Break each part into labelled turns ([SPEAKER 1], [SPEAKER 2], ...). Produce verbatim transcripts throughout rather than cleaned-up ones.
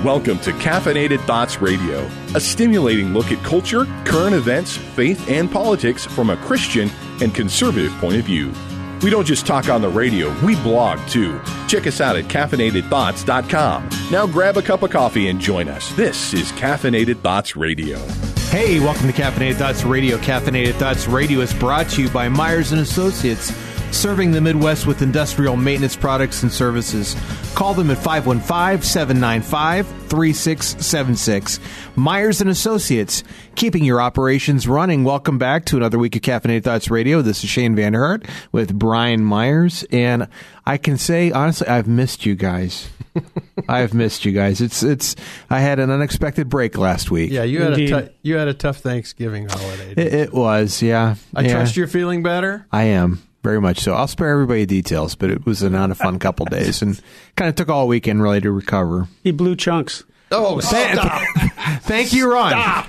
[SPEAKER 1] Welcome to Caffeinated Thoughts Radio, a stimulating look at culture, current events, faith, and politics from a Christian and conservative point of view. We don't just talk on the radio, we blog too. Check us out at caffeinated thoughts dot com. Now grab a cup of coffee and join us. This is Caffeinated Thoughts Radio.
[SPEAKER 2] Hey, welcome to Caffeinated Thoughts Radio. Caffeinated Thoughts Radio is brought to you by Myers and Associates, serving the Midwest with industrial maintenance products and services. Call them at five one five, seven nine five, three six seven six. Myers and Associates, keeping your operations running. Welcome back to another week of Caffeinated Thoughts Radio. This is Shane Vanderhart with Brian Myers, and I can say, honestly, I've missed you guys. I've missed you guys. It's it's. I had an unexpected break last week.
[SPEAKER 3] Yeah, you had Indeed. a t- you had a tough Thanksgiving holiday.
[SPEAKER 2] It, it was, yeah.
[SPEAKER 3] I
[SPEAKER 2] yeah.
[SPEAKER 3] trust you're feeling better.
[SPEAKER 2] I am. Very much so. I'll spare everybody details, but it was a not a fun couple days, and kind of took all weekend really to recover.
[SPEAKER 4] He blew chunks.
[SPEAKER 3] Oh, stop!
[SPEAKER 2] Thank you, Ron.
[SPEAKER 3] Stop.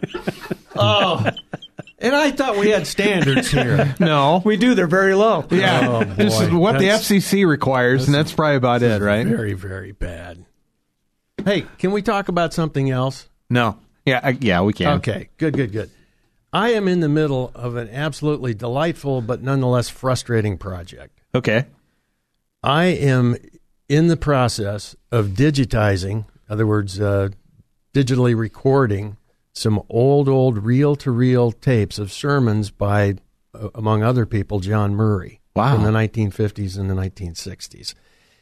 [SPEAKER 3] Oh, and I thought we had standards here.
[SPEAKER 2] No,
[SPEAKER 4] we do. They're very low.
[SPEAKER 2] Yeah,
[SPEAKER 3] oh,
[SPEAKER 2] this is what that's, the F C C requires, and that's probably about it, right?
[SPEAKER 3] Very, very bad. Hey, can we talk about something else?
[SPEAKER 2] No. Yeah, I, yeah, we can.
[SPEAKER 3] Okay, good, good, good. I am in the middle of an absolutely delightful but nonetheless frustrating project.
[SPEAKER 2] Okay.
[SPEAKER 3] I am in the process of digitizing, in other words, uh, digitally recording some old, old reel-to-reel tapes of sermons by, uh, among other people, John Murray.
[SPEAKER 2] Wow.
[SPEAKER 3] From the nineteen fifties and the nineteen sixties.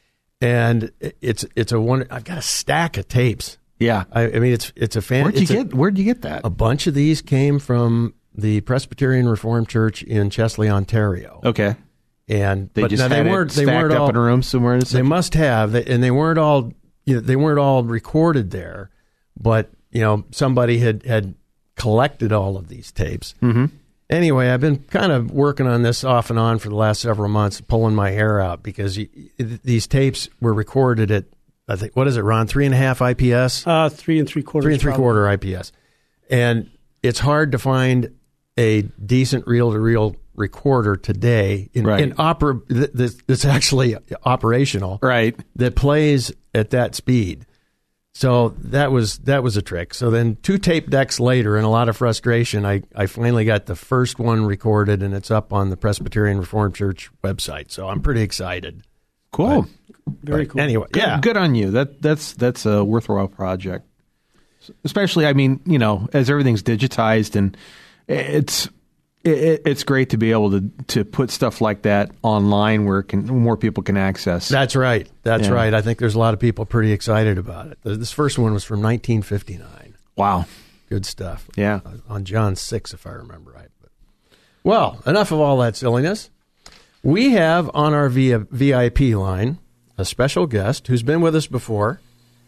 [SPEAKER 3] And it's it's a one. I've got a stack of tapes.
[SPEAKER 2] Yeah,
[SPEAKER 3] I, I mean it's it's a fan.
[SPEAKER 2] Where'd you get? A, where'd you get that?
[SPEAKER 3] A bunch of these came from the Presbyterian Reformed Church in Chesley, Ontario.
[SPEAKER 2] Okay,
[SPEAKER 3] and
[SPEAKER 2] they
[SPEAKER 3] but
[SPEAKER 2] just
[SPEAKER 3] now
[SPEAKER 2] had
[SPEAKER 3] they weren't
[SPEAKER 2] it
[SPEAKER 3] they
[SPEAKER 2] stacked
[SPEAKER 3] weren't
[SPEAKER 2] up
[SPEAKER 3] all,
[SPEAKER 2] in a room somewhere.
[SPEAKER 3] They must have, and they weren't all you know, they weren't all recorded there, but you know somebody had had collected all of these tapes.
[SPEAKER 2] Mm-hmm.
[SPEAKER 3] Anyway, I've been kind of working on this off and on for the last several months, pulling my hair out because you, these tapes were recorded at. I think, what is it, Ron? Three and a half I P S?
[SPEAKER 4] Uh, three and three quarters.
[SPEAKER 3] Three and three
[SPEAKER 4] probably.
[SPEAKER 3] quarter I P S. And it's hard to find a decent reel-to-reel recorder today in,
[SPEAKER 2] right.
[SPEAKER 3] in opera that's actually operational,
[SPEAKER 2] right?
[SPEAKER 3] That plays at that speed. So that was that was a trick. So then two tape decks later, and a lot of frustration, I, I finally got the first one recorded, and it's up on the Presbyterian Reformed Church website. So I'm pretty excited.
[SPEAKER 2] Cool.
[SPEAKER 3] But,
[SPEAKER 4] Very
[SPEAKER 3] but
[SPEAKER 4] cool.
[SPEAKER 3] Anyway,
[SPEAKER 2] good,
[SPEAKER 3] yeah,
[SPEAKER 2] good on you. That that's that's a worthwhile project. Especially, I mean, you know, as everything's digitized, and it's it, it's great to be able to to put stuff like that online where it can, more people can access.
[SPEAKER 3] That's right. That's
[SPEAKER 2] yeah.
[SPEAKER 3] right. I think there's a lot of people pretty excited about it. This first one was from nineteen fifty-nine.
[SPEAKER 2] Wow,
[SPEAKER 3] good stuff.
[SPEAKER 2] Yeah,
[SPEAKER 3] on John six, if I remember right. But, well, enough of all that silliness. We have on our V I P line a special guest who's been with us before.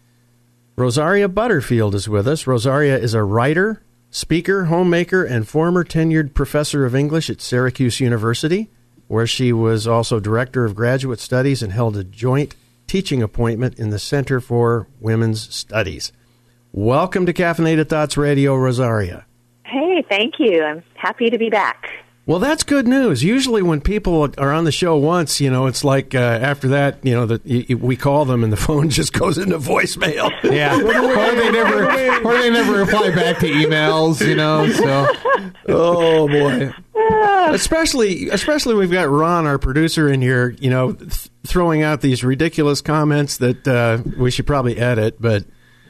[SPEAKER 3] Rosaria Butterfield is with us. Rosaria is a writer, speaker, homemaker, and former tenured professor of English at Syracuse University, where she was also director of graduate studies and held a joint teaching appointment in the Center for Women's Studies. Welcome to Caffeinated Thoughts Radio, Rosaria.
[SPEAKER 5] Hey, thank you. I'm happy to be back.
[SPEAKER 3] Well, that's good news. Usually when people are on the show once, you know, it's like uh, after that, you know, that y- we call them and the phone just goes into voicemail.
[SPEAKER 2] Yeah. or they never or they never reply back to emails, you know, so.
[SPEAKER 3] Oh, boy. Especially, especially we've got Ron, our producer, in here, you know, th- throwing out these ridiculous comments that uh, we should probably edit, but.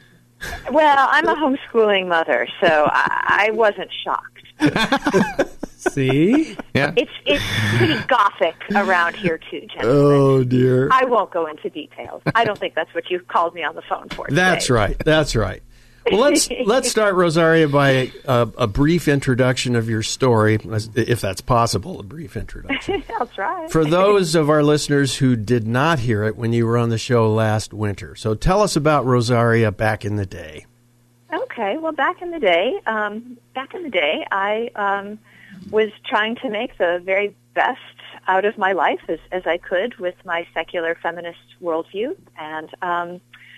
[SPEAKER 5] Well, I'm a homeschooling mother, so I, I wasn't shocked.
[SPEAKER 3] See?
[SPEAKER 2] Yeah.
[SPEAKER 5] It's it's pretty gothic around here, too, gentlemen.
[SPEAKER 3] Oh, dear.
[SPEAKER 5] I won't go into details. I don't think that's what you called me on the phone for today.
[SPEAKER 3] That's right. That's right. Well, let's let's start, Rosaria, by a, a brief introduction of your story, if that's possible, a brief introduction.
[SPEAKER 5] I'll try.
[SPEAKER 3] For those of our listeners who did not hear it when you were on the show last winter. So tell us about Rosaria back in the day.
[SPEAKER 5] Okay. Well, back in the day, um, back in the day, I... Um, was trying to make the very best out of my life as, as I could with my secular feminist worldview. And um,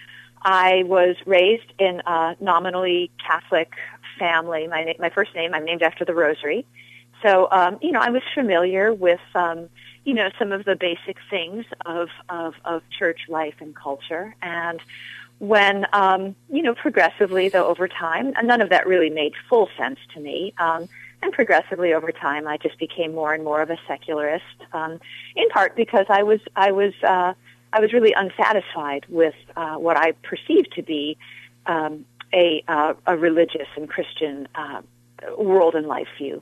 [SPEAKER 5] I was raised in a nominally Catholic family. My, na- my first name, I'm named after the Rosary. So, um, you know, I was familiar with, um, you know, some of the basic things of, of, of church life and culture. And when, um, you know, progressively, though, over time, and none of that really made full sense to me, um, and progressively over time, I just became more and more of a secularist, um, in part because I was, I was, uh, I was really unsatisfied with uh, what I perceived to be um, a, uh, a religious and Christian uh, world and life view.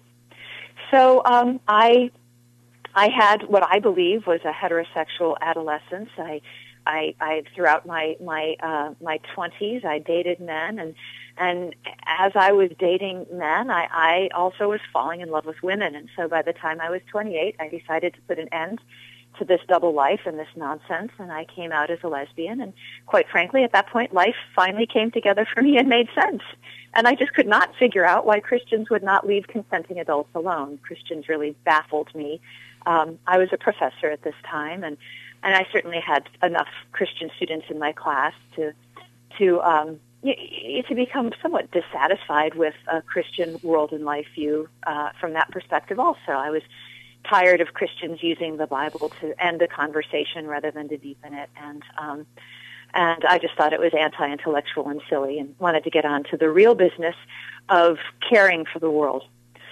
[SPEAKER 5] So um, I, I had what I believe was a heterosexual adolescence. I, I, I throughout my my uh, my twenties, I dated men, and and as I was dating men, I, I also was falling in love with women. And so by the time I was twenty-eight, I decided to put an end to this double life and this nonsense, and I came out as a lesbian. And quite frankly, at that point, life finally came together for me and made sense. And I just could not figure out why Christians would not leave consenting adults alone. Christians really baffled me. Um, I was a professor at this time, and, and I certainly had enough Christian students in my class to to um, y- y- to become somewhat dissatisfied with a Christian world and life view uh, from that perspective. Also, I was tired of Christians using the Bible to end a conversation rather than to deepen it, and um, and I just thought it was anti-intellectual and silly, and wanted to get on to the real business of caring for the world.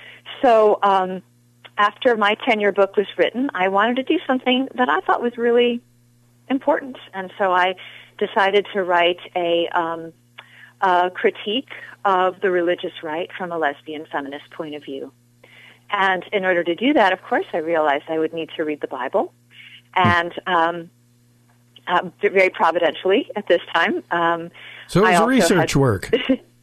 [SPEAKER 5] So um, after my tenure book was written, I wanted to do something that I thought was really important, and so I decided to write a, um, a critique of the religious right from a lesbian feminist point of view. And in order to do that, of course, I realized I would need to read the Bible, and um, uh, very providentially at this time. Um,
[SPEAKER 3] so it was research
[SPEAKER 5] had,
[SPEAKER 3] work.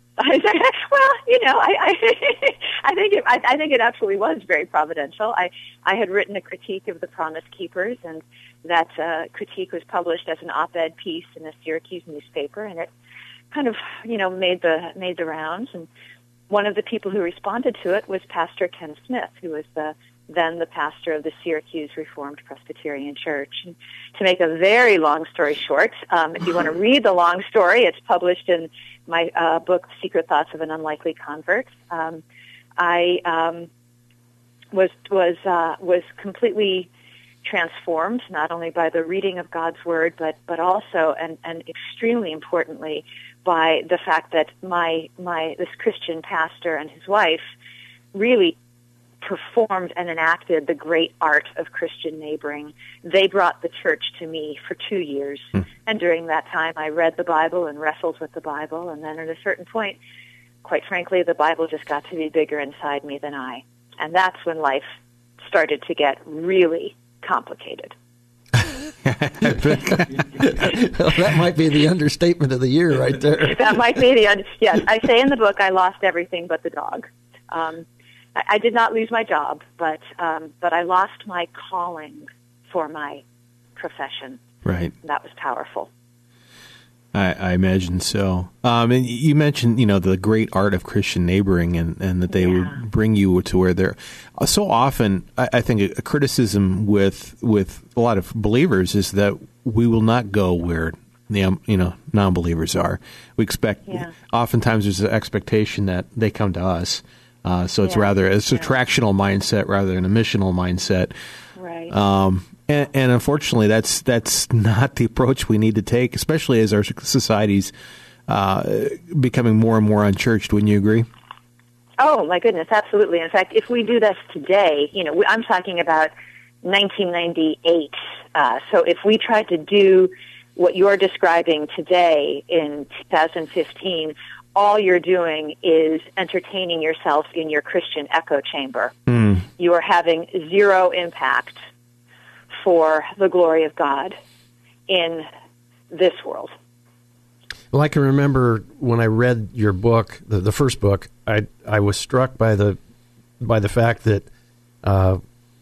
[SPEAKER 5] Well, you know, I I, I think it, I, I think it absolutely was very providential. I I had written a critique of the Promise Keepers, and that uh, critique was published as an op-ed piece in a Syracuse newspaper, and it kind of you know made the made the rounds. And one of the people who responded to it was Pastor Ken Smith, who was the then the pastor of the Syracuse Reformed Presbyterian Church. And to make a very long story short, um, if you want to read the long story, it's published in my uh, book, Secret Thoughts of an Unlikely Convert. Um, I um, was was uh, was completely transformed, not only by the reading of God's Word, but but also, and, and extremely importantly, by the fact that my my this Christian pastor and his wife really performed and enacted the great art of Christian neighboring. They brought the church to me for two years. Hmm. And during that time, I read the Bible and wrestled with the Bible. And then at a certain point, quite frankly, the Bible just got to be bigger inside me than I. And that's when life started to get really complicated.
[SPEAKER 3] Well, that might be the understatement of the year right there.
[SPEAKER 5] That might be the, un- yes, I say in the book, I lost everything but the dog. Um, I did not lose my job, but um, but I lost my calling for my profession.
[SPEAKER 2] Right.
[SPEAKER 5] That was powerful.
[SPEAKER 2] I, I imagine so. Um, and you mentioned, you know, the great art of Christian neighboring, and, and that they yeah. would bring you to where they're. So often, I, I think a, a criticism with with a lot of believers is that we will not go where the um, you know non-believers are. We expect. Yeah. Oftentimes, there's an expectation that they come to us. Uh, so it's yeah. rather it's a yeah. attractional mindset rather than a missional mindset.
[SPEAKER 5] Right.
[SPEAKER 2] Um, and, and unfortunately, that's that's not the approach we need to take, especially as our society's uh, becoming more and more unchurched. Wouldn't you agree?
[SPEAKER 5] Oh my goodness, absolutely. In fact, if we do this today, you know, I'm talking about nineteen ninety-eight. Uh, so if we tried to do what you're describing today in two thousand fifteen. All you're doing is entertaining yourself in your Christian echo chamber. Mm. You are having zero impact for the glory of God in this world.
[SPEAKER 3] Well, I can remember when I read your book, the, the first book, I I was struck by the by the fact that uh,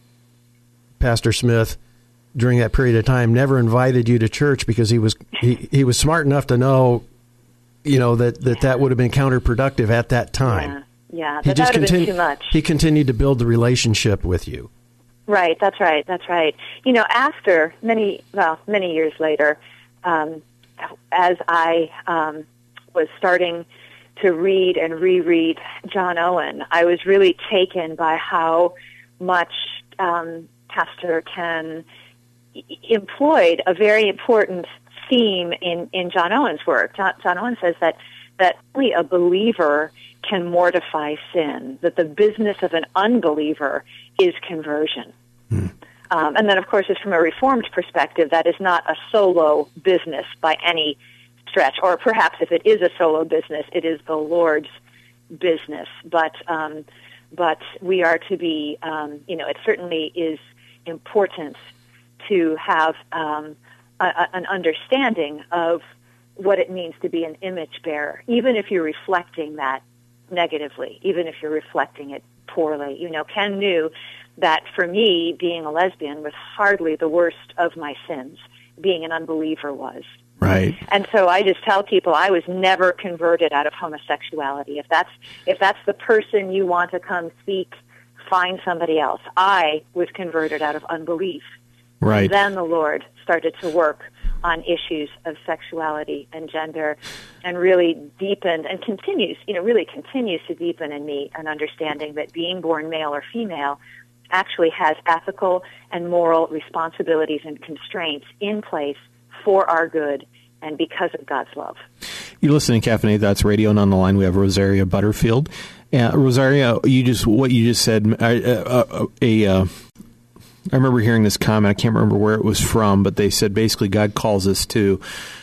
[SPEAKER 3] Pastor Smith, during that period of time, never invited you to church because he was he, he was smart enough to know. You know, that, that, that would have been counterproductive at that time.
[SPEAKER 5] Yeah, yeah
[SPEAKER 3] he
[SPEAKER 5] that,
[SPEAKER 3] just
[SPEAKER 5] that would have
[SPEAKER 3] continu-
[SPEAKER 5] been too much.
[SPEAKER 3] He continued to build the relationship with you.
[SPEAKER 5] Right, that's right, that's right. You know, after many, well, many years later, um, as I um, was starting to read and reread John Owen, I was really taken by how much um, Pastor Ken employed a very important theme in, in John Owen's work. John, John Owen says that, that only a believer can mortify sin, that the business of an unbeliever is conversion. Hmm. Um, and then, of course, it's from a Reformed perspective, that is not a solo business by any stretch, or perhaps if it is a solo business, it is the Lord's business. But um, but we are to be, um, you know, it certainly is important to have um, a, a, an understanding of what it means to be an image bearer, even if you're reflecting that negatively, even if you're reflecting it poorly. You know, Ken knew that for me, being a lesbian was hardly the worst of my sins. Being an unbeliever was.
[SPEAKER 2] Right.
[SPEAKER 5] And so I just tell people I was never converted out of homosexuality. If that's if that's the person you want to come speak, find somebody else. I was converted out of unbelief.
[SPEAKER 2] Right.
[SPEAKER 5] And then the Lord started to work on issues of sexuality and gender, and really deepened and continues, you know, really continues to deepen in me an understanding that being born male or female actually has ethical and moral responsibilities and constraints in place for our good and because of God's love.
[SPEAKER 2] You're listening to Caffeinated Thoughts Radio, and on the line we have Rosaria Butterfield. Uh, Rosaria, you just what you just said. Uh, uh, a, uh, I remember hearing this comment. I can't remember where it was from, but they said basically God calls us to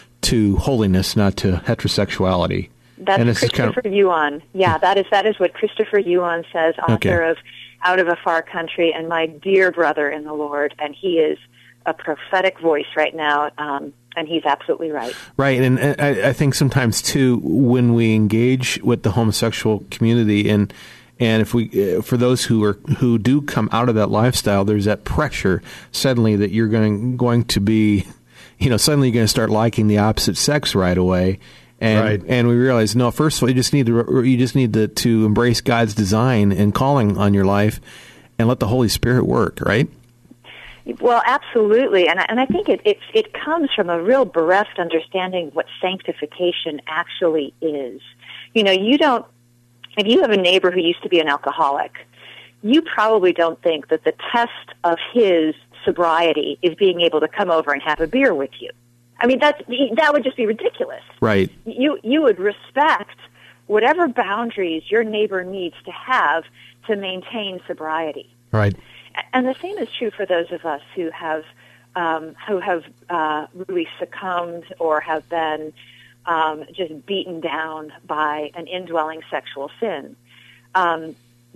[SPEAKER 2] to holiness, not to heterosexuality.
[SPEAKER 5] That's
[SPEAKER 2] and this
[SPEAKER 5] Christopher
[SPEAKER 2] is kind of,
[SPEAKER 5] Yuan. Yeah, that is that is what Christopher Yuan says, author
[SPEAKER 2] okay.
[SPEAKER 5] of Out of a Far Country, and my dear brother in the Lord, and he is a prophetic voice right now, um, and he's absolutely right.
[SPEAKER 2] Right, and, and I, I think sometimes, too, when we engage with the homosexual community, and and if we, for those who are who do come out of that lifestyle, there's that pressure suddenly that you're going going to be, you know, suddenly you're going to start liking the opposite sex right away. And,
[SPEAKER 3] right.
[SPEAKER 2] and we realize, no, first of all, you just need to you just need to, to embrace God's design and calling on your life, and let the Holy Spirit work, right?
[SPEAKER 5] Well, absolutely, and I, and I think it, it it comes from a real bereft understanding of what sanctification actually is. You know, you don't. If you have a neighbor who used to be an alcoholic, you probably don't think that the test of his sobriety is being able to come over and have a beer with you. I mean, that's, that would just be ridiculous.
[SPEAKER 2] Right.
[SPEAKER 5] You you would respect whatever boundaries your neighbor needs to have to maintain sobriety.
[SPEAKER 3] Right.
[SPEAKER 5] And the same is true for those of us who have um, who have uh, really succumbed or have been um, just beaten down by an indwelling sexual sin. Um,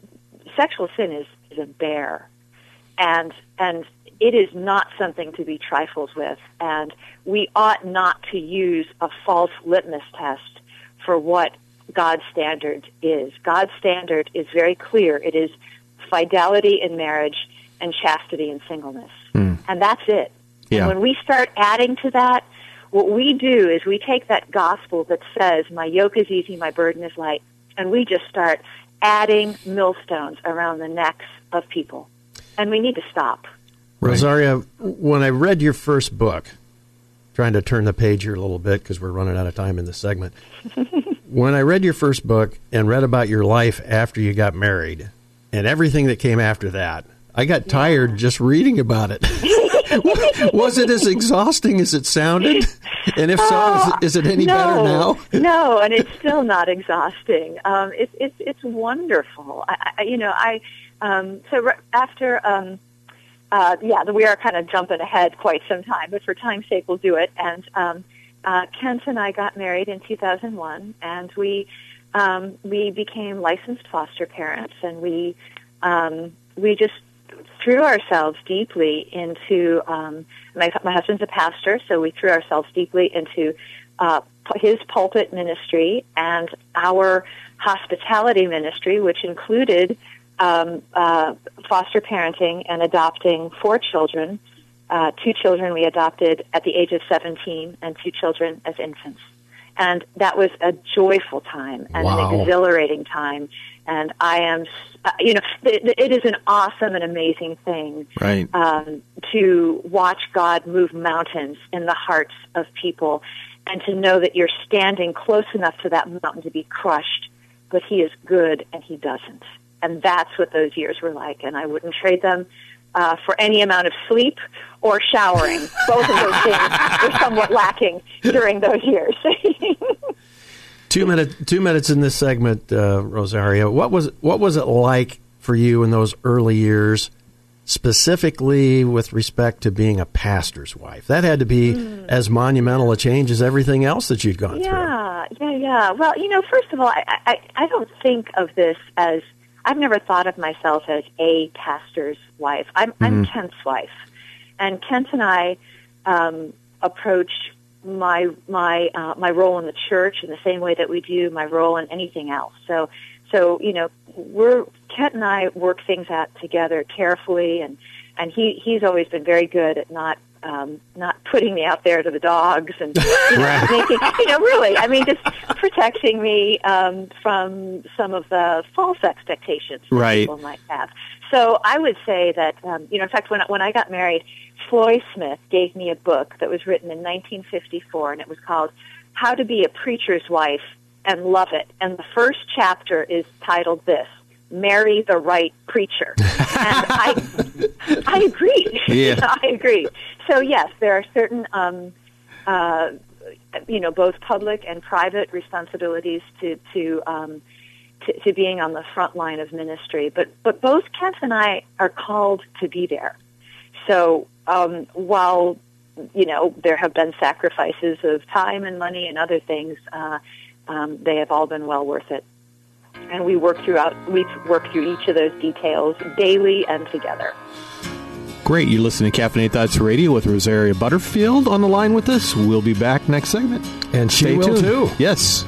[SPEAKER 5] sexual sin is, is a bear, and and it is not something to be trifled with, and we ought not to use a false litmus test for what God's standard is. God's standard is very clear. It is fidelity in marriage and chastity in singleness. Mm. And that's it.
[SPEAKER 2] Yeah.
[SPEAKER 5] And when we start adding to that, what we do is we take that gospel that says, my yoke is easy, my burden is light, and we just start adding millstones around the necks of people. And we need to stop.
[SPEAKER 3] Right. Rosaria, when I read your first book, trying to turn the page here a little bit because we're running out of time in this segment. When I read your first book and read about your life after you got married and everything that came after that, I got tired yeah. just reading about it. Was it as exhausting as it sounded? And if so,
[SPEAKER 5] oh,
[SPEAKER 3] is, it, is it any
[SPEAKER 5] no,
[SPEAKER 3] better now?
[SPEAKER 5] No, and it's still not exhausting. Um, it's it's it's wonderful. I, I, you know, I um, so re- after um, uh, yeah, we are kind of jumping ahead quite some time, but for time's sake, we'll do it. And um, uh, Kent and I got married in two thousand one, and we um, we became licensed foster parents, and we um, we just threw ourselves deeply into, um, my, my husband's a pastor, so we threw ourselves deeply into uh, his pulpit ministry and our hospitality ministry, which included um, uh, foster parenting and adopting four children, uh, two children we adopted at the age of seventeen and two children as infants. And that was a joyful time and
[SPEAKER 3] wow.
[SPEAKER 5] an exhilarating time. And I am, uh, you know, it, it is an awesome and amazing thing
[SPEAKER 2] right.
[SPEAKER 5] um, to watch God move mountains in the hearts of people and to know that you're standing close enough to that mountain to be crushed, but He is good and He doesn't. And that's what those years were like, and I wouldn't trade them uh, for any amount of sleep or showering. Both of those things were somewhat lacking during those years.
[SPEAKER 3] Two minutes. Two minutes in this segment, uh, Rosario. What was what was it like for you in those early years, specifically with respect to being a pastor's wife? That had to be mm. as monumental a change as everything else that you'd gone
[SPEAKER 5] yeah,
[SPEAKER 3] through.
[SPEAKER 5] Yeah, yeah, yeah. Well, you know, first of all, I, I, I don't think of this as, I've never thought of myself as a pastor's wife. I'm, mm-hmm. I'm Kent's wife. And Kent and I um, approach my my uh, my role in the church in the same way that we do my role in anything else. So, so you know, we're Kent and I work things out together carefully, and and he he's always been very good at not um, not putting me out there to the dogs, and you know,
[SPEAKER 2] right.
[SPEAKER 5] making, you know, really, I mean, just protecting me um, from some of the false expectations that
[SPEAKER 2] right.
[SPEAKER 5] people might have. So I would say that, um, you know, in fact, when when I got married, Floy Smith gave me a book that was written in nineteen fifty-four, and it was called How to Be a Preacher's Wife and Love It. And the first chapter is titled this, Marry the Right Preacher. And I I agree.
[SPEAKER 2] Yeah.
[SPEAKER 5] I agree. So, yes, there are certain, um, uh, you know, both public and private responsibilities to, to um To, to being on the front line of ministry, but but both Kent and I are called to be there. So um, while you know there have been sacrifices of time and money and other things, uh, um, they have all been well worth it. And we work throughout we work through each of those details daily and together.
[SPEAKER 2] Great, you're listening to Caffeinated Thoughts Radio with Rosaria Butterfield on the line with us. We'll be back next segment,
[SPEAKER 3] and she
[SPEAKER 2] Stay
[SPEAKER 3] will
[SPEAKER 2] tuned.
[SPEAKER 3] too.
[SPEAKER 2] Yes.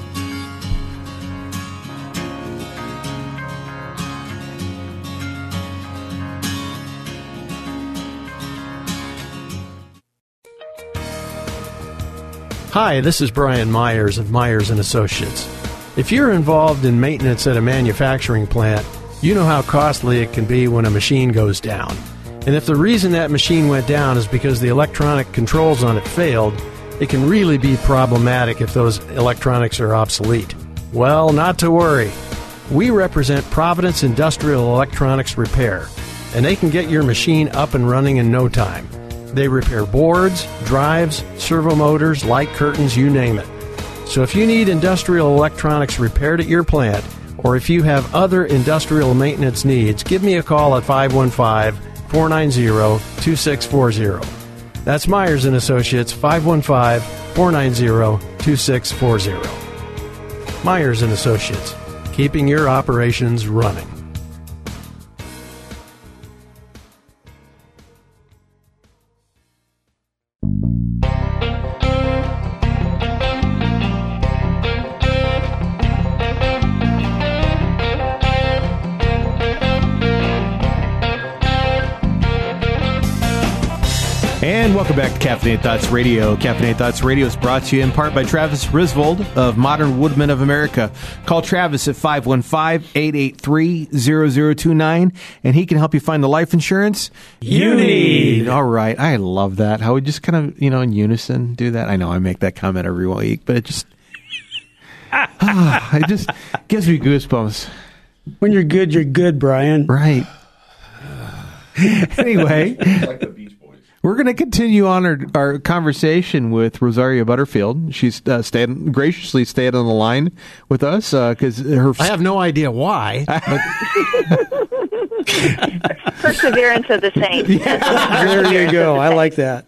[SPEAKER 3] Hi, this is Brian Myers of Myers and Associates. If you're involved in maintenance at a manufacturing plant, you know how costly it can be when a machine goes down. And if the reason that machine went down is because the electronic controls on it failed, it can really be problematic if those electronics are obsolete. Well, not to worry. We represent Providence Industrial Electronics Repair, and they can get your machine up and running in no time. They repair boards, drives, servo motors, light curtains, you name it. So if you need industrial electronics repaired at your plant, or if you have other industrial maintenance needs, give me a call at five one five, four nine zero, two six four zero. That's Myers and Associates, five one five, four nine zero, two six four zero. Myers and Associates, keeping your operations running.
[SPEAKER 2] And welcome back to Caffeinated Thoughts Radio. Caffeinated Thoughts Radio is brought to you in part by Travis Griswold of Modern Woodmen of America. Call Travis at five one five, eight eight three, zero zero two nine, and he can help you find the life insurance
[SPEAKER 3] you need.
[SPEAKER 2] All right. I love that. How we just kind of, you know, in unison do that. I know I make that comment every week, but it just, ah, it just gives me goosebumps.
[SPEAKER 4] When you're good, you're good, Brian.
[SPEAKER 2] Right. Anyway.
[SPEAKER 1] Like the Beach Boys.
[SPEAKER 2] We're going to continue on our, our conversation with Rosaria Butterfield. She's uh, stayed, graciously stayed on the line with us because uh, her.
[SPEAKER 3] I have no idea why.
[SPEAKER 5] Perseverance of the saints.
[SPEAKER 2] Yeah.
[SPEAKER 4] There you go. I like that.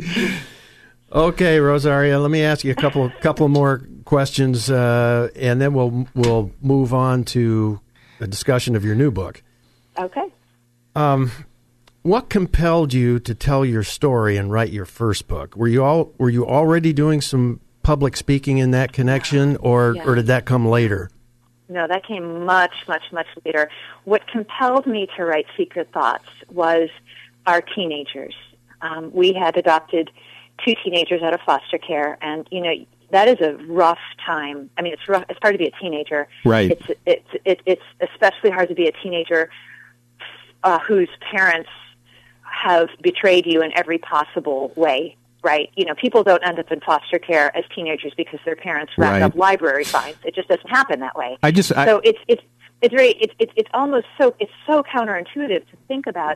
[SPEAKER 3] Okay, Rosaria, let me ask you a couple couple more questions, uh, and then we'll we'll move on to a discussion of your new book.
[SPEAKER 5] Okay.
[SPEAKER 3] Um, what compelled you to tell your story and write your first book? Were you all were you already doing some public speaking in that connection, or
[SPEAKER 5] Yeah.
[SPEAKER 3] or did that come later?
[SPEAKER 5] No, that came much, much, much later. What compelled me to write Secret Thoughts was our teenagers. Um, we had adopted two teenagers out of foster care, and you know that is a rough time. I mean, it's rough. It's hard to be a teenager.
[SPEAKER 2] Right.
[SPEAKER 5] It's it's it, it's especially hard to be a teenager uh, whose parents have betrayed you in every possible way. Right? You know, people don't end up in foster care as teenagers because their parents rack
[SPEAKER 2] Right.
[SPEAKER 5] up library fines. It just doesn't happen that way.
[SPEAKER 2] I just. I,
[SPEAKER 5] So it's it's it's very it's it's it's almost so it's so counterintuitive to think about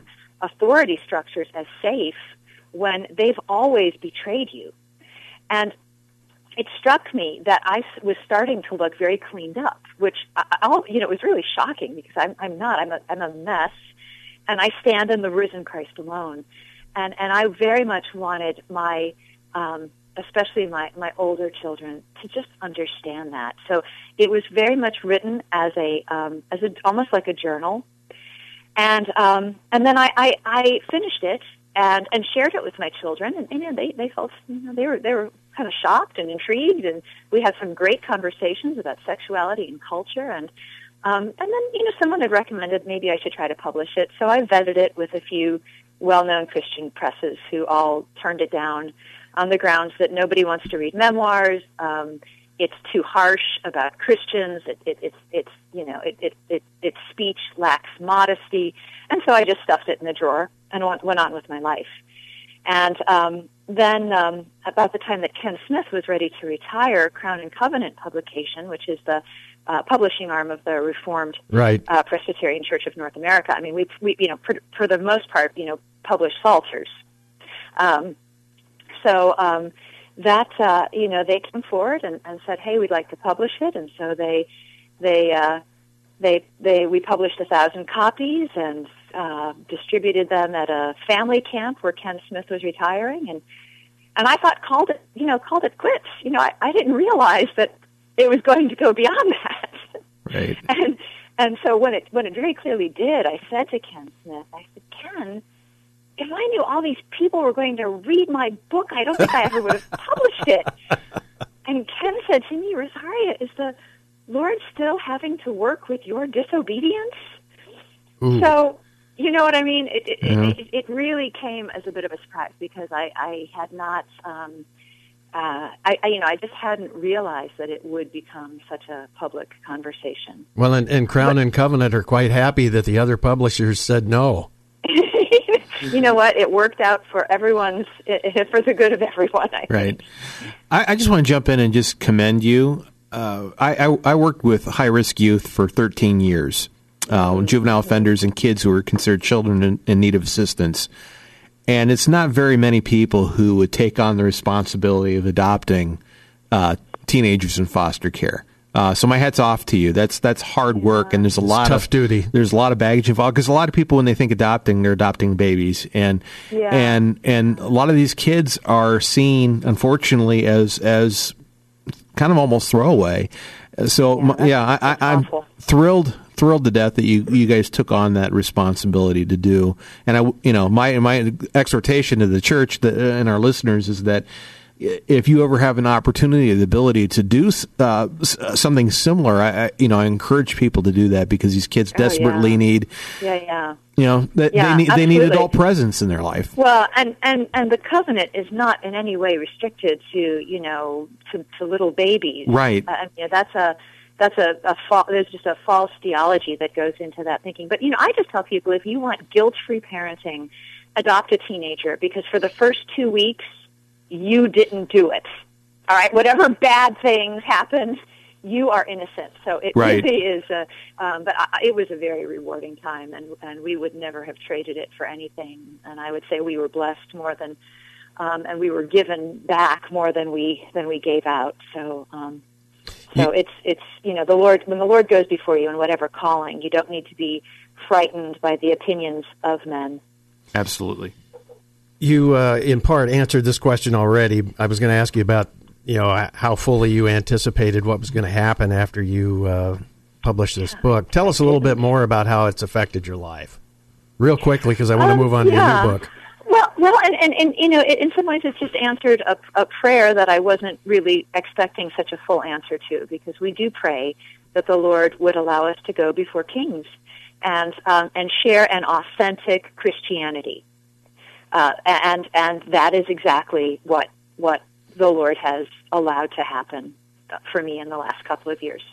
[SPEAKER 5] authority structures as safe when they've always betrayed you. And it struck me that I was starting to look very cleaned up, which, I, you know, it was really shocking because I'm, I'm not. I'm a, I'm a mess, and I stand in the risen Christ alone. And, and I very much wanted my, um, especially my, my older children, to just understand that. So it was very much written as a, um, as a, almost like a journal. And, um, and then I, I, I finished it and, and shared it with my children, and, and you know, they, they felt, you know, they were, they were kind of shocked and intrigued, and we had some great conversations about sexuality and culture, and, um, and then, you know, someone had recommended maybe I should try to publish it, so I vetted it with a few well-known Christian presses who all turned it down on the grounds that nobody wants to read memoirs, um, it's too harsh about Christians, it, it, it's, it's, you know, it, it, it, its speech lacks modesty, and so I just stuffed it in the drawer and went, went on with my life. And um, then um, about the time that Ken Smith was ready to retire, Crown and Covenant Publication, which is the uh, publishing arm of the Reformed
[SPEAKER 3] right.
[SPEAKER 5] uh, Presbyterian Church of North America. I mean, we, we you know, for, for the most part, you know, publish Psalters. Um, so um, that, uh, you know, they came forward and, and said, hey, we'd like to publish it. And so they, they, uh, they, they, we published a thousand copies and uh, distributed them at a family camp where Ken Smith was retiring. And, and I thought, called it, you know, called it quits. You know, I, I didn't realize that it was going to go beyond that.
[SPEAKER 2] Right.
[SPEAKER 5] and, and so when it, when it very clearly did, I said to Ken Smith, I said, Ken, if I knew all these people were going to read my book, I don't think I ever would have published it. And Ken said to me, Rosaria, is the Lord still having to work with your disobedience? Ooh. So, you know what I mean? It, it, yeah. it, it really came as a bit of a surprise because I, I had not, um, uh, I, I, you know, I just hadn't realized that it would become such a public conversation.
[SPEAKER 3] Well, and, and Crown but, and Covenant are quite happy that the other publishers said no.
[SPEAKER 5] You know what? It worked out for everyone's, for the good of everyone, I think.
[SPEAKER 2] Right. I, I just want to jump in and just commend you. Uh, I, I, I worked with high-risk youth for thirteen years, uh, juvenile offenders and kids who were considered children in, in need of assistance. And it's not very many people who would take on the responsibility of adopting uh, teenagers in foster care. Uh, so my hat's off to you. That's that's hard work, and there's a
[SPEAKER 3] it's
[SPEAKER 2] lot
[SPEAKER 3] tough
[SPEAKER 2] of
[SPEAKER 3] duty.
[SPEAKER 2] There's a lot of baggage involved because a lot of people, when they think adopting, they're adopting babies, and
[SPEAKER 5] yeah.
[SPEAKER 2] and and a lot of these kids are seen, unfortunately, as as kind of almost throwaway. So
[SPEAKER 5] yeah,
[SPEAKER 2] yeah, I, I, I'm thrilled thrilled to death that you, you guys took on that responsibility to do. And I, you know, my my exhortation to the church that, and our listeners is that if you ever have an opportunity, the ability to do uh, something similar, I, I, you know, I encourage people to do that because these kids desperately
[SPEAKER 5] oh, yeah.
[SPEAKER 2] need,
[SPEAKER 5] yeah, yeah,
[SPEAKER 2] you know, they,
[SPEAKER 5] yeah,
[SPEAKER 2] they need
[SPEAKER 5] absolutely.
[SPEAKER 2] they need adult presence in their life.
[SPEAKER 5] Well, and, and, and the covenant is not in any way restricted to, you know, to, to little babies,
[SPEAKER 2] right?
[SPEAKER 5] Uh, you know, that's a that's a, a fa- there's just a false theology that goes into that thinking. But you know, I just tell people if you want guilt-free parenting, adopt a teenager because for the first two weeks. You didn't do it. All right, whatever bad things happened, you are innocent. So it
[SPEAKER 2] right.
[SPEAKER 5] really is. A, um, but I, it was a very rewarding time, and and we would never have traded it for anything. And I would say we were blessed more than, um, and we were given back more than we than we gave out. So, um, so it's it's you know the Lord when the Lord goes before you in whatever calling, you don't need to be frightened by the opinions of men.
[SPEAKER 2] Absolutely.
[SPEAKER 3] You, uh, in part, answered this question already. I was going to ask you about, you know, how fully you anticipated what was going to happen after you uh, published this book. Tell us a little bit more about how it's affected your life, real quickly, because I want to
[SPEAKER 5] um,
[SPEAKER 3] move on
[SPEAKER 5] yeah.
[SPEAKER 3] to your new book.
[SPEAKER 5] Well, well, and, and, and you know, in some ways, it's just answered a, a prayer that I wasn't really expecting such a full answer to, because we do pray that the Lord would allow us to go before kings and um, and share an authentic Christianity. Uh, and and that is exactly what what the Lord has allowed to happen for me in the last couple of years.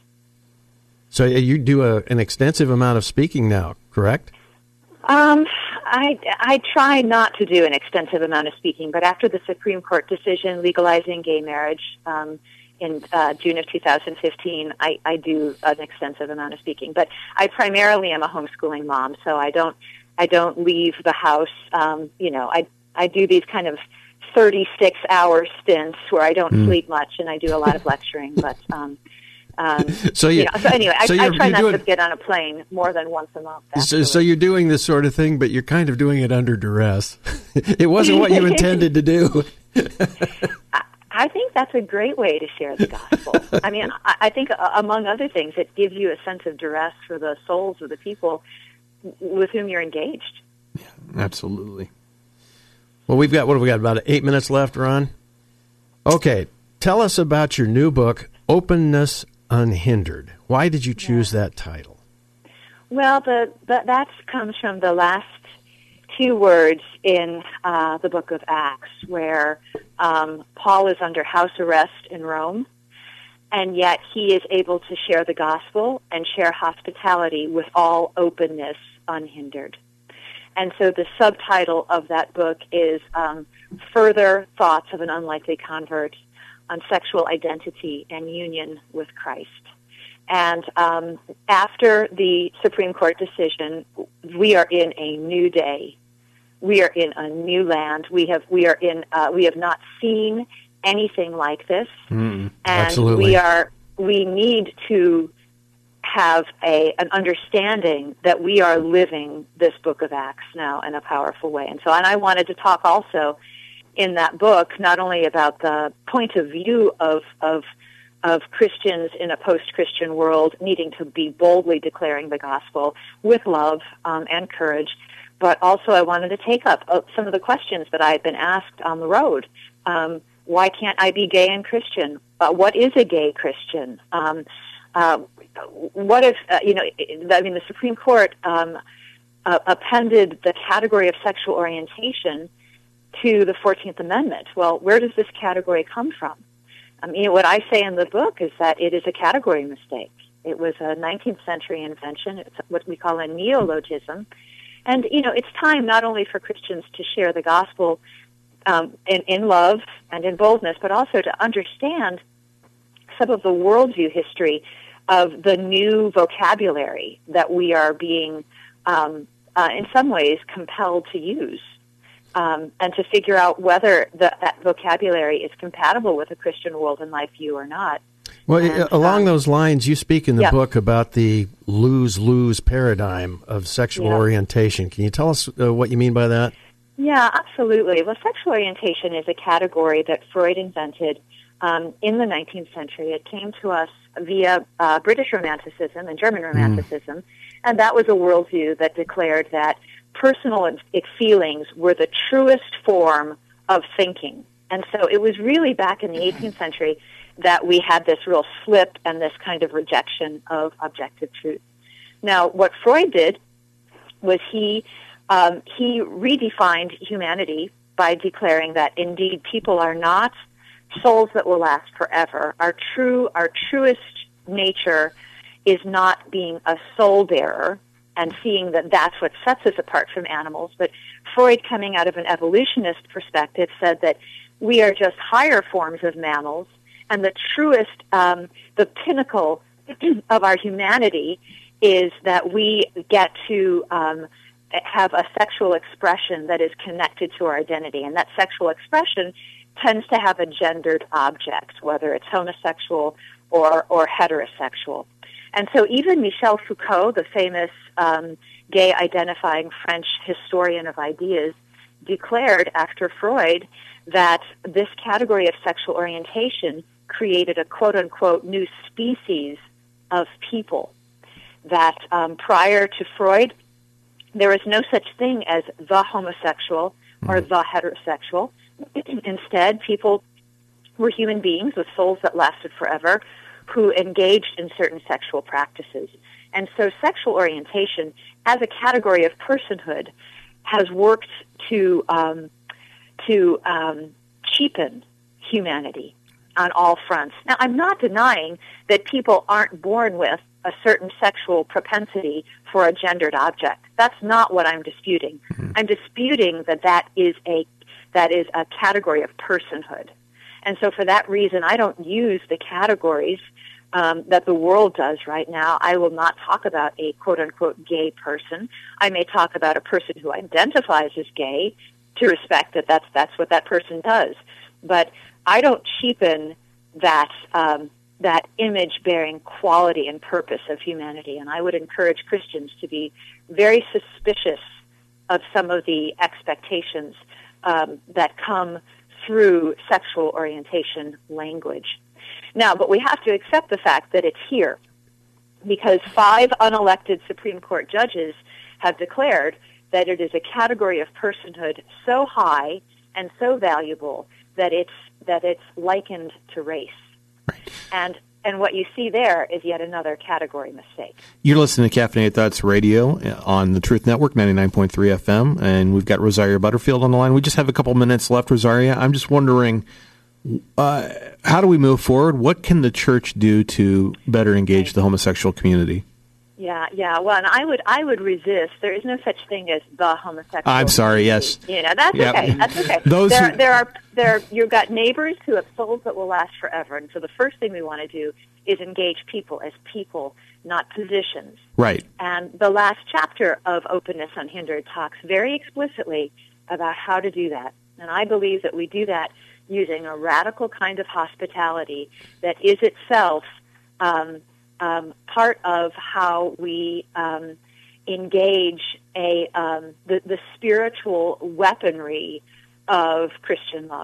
[SPEAKER 3] So you do a, an extensive amount of speaking now, correct?
[SPEAKER 5] Um, I I try not to do an extensive amount of speaking, but after the Supreme Court decision legalizing gay marriage um, in uh, June of two thousand fifteen, I, I do an extensive amount of speaking. But I primarily am a homeschooling mom, so I don't I don't leave the house. Um, you know, I I do these kind of thirty-six hour stints where I don't mm. sleep much, and I do a lot of lecturing. But um, um,
[SPEAKER 3] so, you,
[SPEAKER 5] you know, so anyway,
[SPEAKER 3] so
[SPEAKER 5] I, I try not
[SPEAKER 3] doing,
[SPEAKER 5] to get on a plane more than once a month.
[SPEAKER 3] So, so you're doing this sort of thing, but you're kind of doing it under duress. It wasn't what you intended to do.
[SPEAKER 5] I, I think that's a great way to share the gospel. I mean, I, I think uh, among other things, it gives you a sense of duress for the souls of the people with whom you're engaged.
[SPEAKER 3] Yeah, absolutely. Well, we've got, what have we got, about eight minutes left, Ron? Okay, tell us about your new book, Openness Unhindered. Why did you choose yeah. that title?
[SPEAKER 5] Well, the, the that comes from the last two words in uh, the book of Acts, where um, Paul is under house arrest in Rome, and yet he is able to share the gospel and share hospitality with all openness unhindered. And so the subtitle of that book is um, Further Thoughts of an Unlikely Convert on Sexual Identity and Union with Christ. And um, after the Supreme Court decision, we are in a new day. We are in a new land. We have we are in uh, we have not seen anything like this,
[SPEAKER 3] mm,
[SPEAKER 5] and
[SPEAKER 3] absolutely.
[SPEAKER 5] we are we need to have a an understanding that we are living this book of Acts now in a powerful way. And so, and I wanted to talk also in that book not only about the point of view of of of Christians in a post-Christian world needing to be boldly declaring the gospel with love um, and courage, but also I wanted to take up uh, some of the questions that I had been asked on the road. Um, why can't I be gay and Christian? Uh, what is a gay Christian? Um, uh, what if, uh, you know, I mean, the Supreme Court um, uh, appended the category of sexual orientation to the fourteenth Amendment. Well, where does this category come from? I mean, what I say in the book is that it is a category mistake. It was a nineteenth century invention. It's what we call a neologism. And, you know, it's time not only for Christians to share the gospel um, in, in love and in boldness, but also to understand some of the worldview history of the new vocabulary that we are being, um, uh, in some ways, compelled to use. Um, and to figure out whether the, that vocabulary is compatible with a Christian world and life view or not.
[SPEAKER 3] Well,
[SPEAKER 5] and,
[SPEAKER 3] along
[SPEAKER 5] um,
[SPEAKER 3] those lines, you speak in the
[SPEAKER 5] yeah.
[SPEAKER 3] book about the lose-lose paradigm of sexual
[SPEAKER 5] yeah.
[SPEAKER 3] orientation. Can you tell us uh, what you mean by that?
[SPEAKER 5] Yeah, absolutely. Well, sexual orientation is a category that Freud invented um, in the nineteenth century. It came to us via uh, British Romanticism and German Romanticism, mm. and that was a worldview that declared that personal feelings were the truest form of thinking. And so it was really back in the eighteenth century that we had this real slip and this kind of rejection of objective truth. Now, what Freud did was he um, he redefined humanity by declaring that indeed people are not souls that will last forever. Our true, our truest nature is not being a soul bearer, and seeing that that's what sets us apart from animals. But Freud, coming out of an evolutionist perspective, said that we are just higher forms of mammals, and the truest, um, the pinnacle of our humanity is that we get to um, have a sexual expression that is connected to our identity. And that sexual expression tends to have a gendered object, whether it's homosexual or, or heterosexual. And so even Michel Foucault, the famous um, gay-identifying French historian of ideas, declared after Freud that this category of sexual orientation created a quote-unquote new species of people, that um, prior to Freud, there was no such thing as the homosexual or the heterosexual. Instead, people were human beings with souls that lasted forever, who engaged in certain sexual practices. And so sexual orientation as a category of personhood has worked to um, to um, cheapen humanity on all fronts. Now, I'm not denying that people aren't born with a certain sexual propensity for a gendered object. That's not what I'm disputing. Mm-hmm. I'm disputing that that is a that is a category of personhood. And so for that reason, I don't use the categories um, that the world does right now. I will not talk about a quote-unquote gay person. I may talk about a person who identifies as gay to respect that that's, that's what that person does. But I don't cheapen that um, that image-bearing quality and purpose of humanity, and I would encourage Christians to be very suspicious of some of the expectations um, that come through sexual orientation language. Now, but we have to accept the fact that it's here, because five unelected Supreme Court judges have declared that it is a category of personhood so high and so valuable that it's that it's likened to race. Right. And and what you see there is yet another category mistake.
[SPEAKER 2] You're listening to Caffeinated Thoughts Radio on the Truth Network, ninety-nine point three F M, and we've got Rosaria Butterfield on the line. We just have a couple minutes left, Rosaria. I'm just wondering, uh, how do we move forward? What can the church do to better engage the homosexual community?
[SPEAKER 5] Yeah, yeah. Well, and I would, I would resist. There is no such thing as the homosexual.
[SPEAKER 2] I'm sorry.
[SPEAKER 5] Community.
[SPEAKER 2] Yes.
[SPEAKER 5] You know, that's yep. okay. That's okay.
[SPEAKER 2] Those
[SPEAKER 5] there,
[SPEAKER 2] who...
[SPEAKER 5] there are, there. You've got neighbors who have souls that will last forever, and so the first thing we want to do is engage people as people, not positions.
[SPEAKER 2] Right.
[SPEAKER 5] And the last chapter of Openness Unhindered talks very explicitly about how to do that, and I believe that we do that using a radical kind of hospitality that is itself. Um, Um, part of how we um, engage a um, the, the spiritual weaponry of Christian love.